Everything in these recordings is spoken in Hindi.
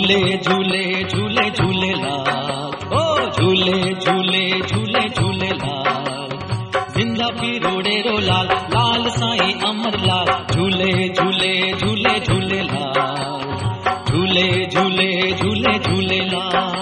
झूले झूले झूले झूलेलाल, ओ झूले झूले झूले झूलेलाल। जिंदा पीरोड़े रो लाल, लाल साईं अमरलाल। झूले झूले झूले झूलेलाल, झूले झूले झूले झूलेलाल।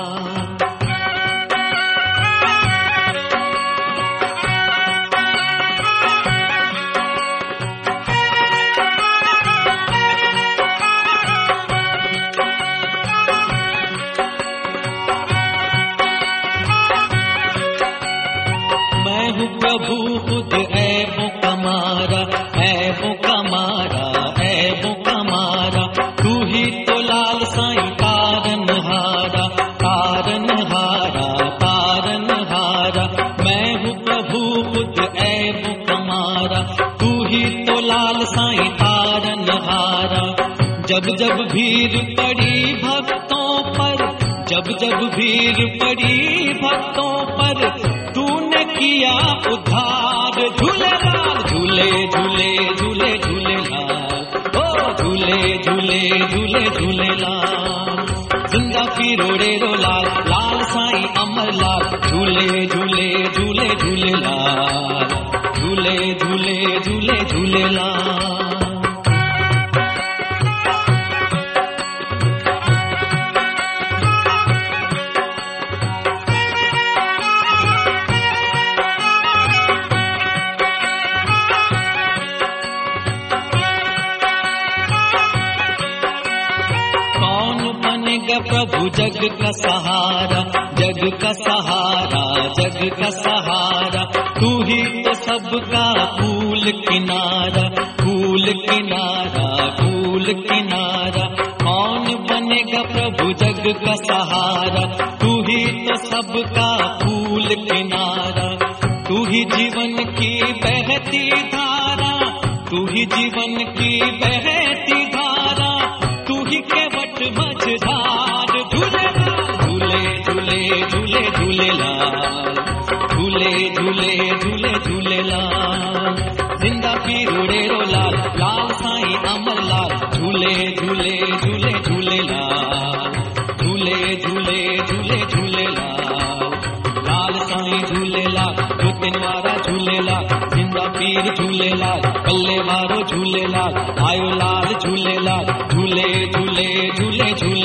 प्रभु खुद ऐबों का मारा, ऐबों का मारा, ऐबों का मारा। तू ही तो लाल साईं तारन हारा, तारन हारा, तारन हारा। मैं हूँ प्रभु खुद ऐबों का मारा, तू ही तो लाल साईं तारन हारा। जब जब भीड़ पड़ी भक्तों पर, जब जब भीड़ पड़ी भक्तों पर, तूने किया उद्धार। झूलेलाल, झूले झूले झूले झूलेलाल, ओ झूले झूले झूले झूलेलाल। जिंदा पीरोड़े रो लाल, लाल साईं अमरलाल। झूले झूले झूले झूलेलाल, झूले झूले झूले झूलेलाल। प्रभु जग का सहारा, जग का सहारा, जग का सहारा। तू ही तो सबका फूल किनारा, फूल किनारा, फूल किनारा। कौन बनेगा प्रभु जग का सहारा, तू ही तो सबका फूल किनारा। तू ही जीवन की बहती धारा, तू ही जीवन की बहती धारा। तू ही केवट मझधार। झूले झूले झूले झूलेलाल, झूले झूले झूले झूलेलाल। जिंदा पीरोड़े रो लाल, लाल साईं अमरलाल। झूले झूले झूले झूलेलाल, झूले झूले झूले झूलेलाल। लाल साईं झूलेलाल, रुकन वारा झूलेलाल। जिंदा पीर झूलेलाल, कल्ले वारो झूलेलाल। आयो लाल झूलेलाल, झूले झूले झूले झूले।